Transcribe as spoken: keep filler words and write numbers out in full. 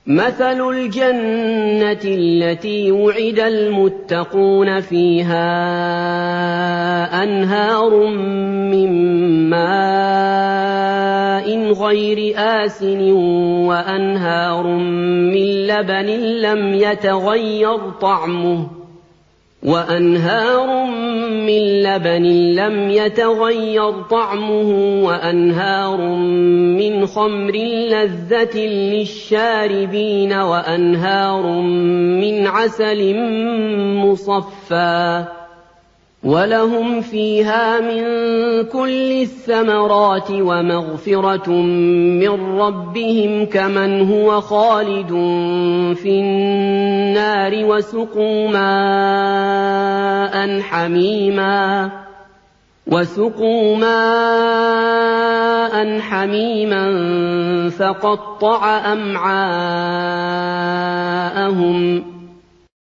مَثَلُ الْجَنَّةِ الَّتِي وُعِدَ الْمُتَّقُونَ فِيهَا أَنْهَارٌ مِّن مَّاءٍ غَيْرِ آسِنٍ وَأَنْهَارٌ مِّن لَّبَنٍ لَّمْ يَتَغَيَّرْ طَعْمُهُ وَأَنْهَارٌ مِّن لَّبَنٍ لَّمْ يَتَغَيَّرْ طَعْمُهُ وَأَنْهَارٌ مِّنْ خَمْرٍ لَّذَّةٍ لِّلشَّارِبِينَ وَأَنْهَارٌ مِّنْ عَسَلٍ مُّصَفًّى وَلَهُمْ فِيهَا مِن كُلِّ الثَّمَرَاتِ وَمَغْفِرَةٌ مِّن رَّبِّهِمْ كَمَنْ هُوَ خَالِدٌ فِي النَّارِ وَسُقُوا مَاءً حَمِيمًا وَسُقُوا مَاءً حَمِيمًا فَقَطَّعَ أَمْعَاءَهُمْ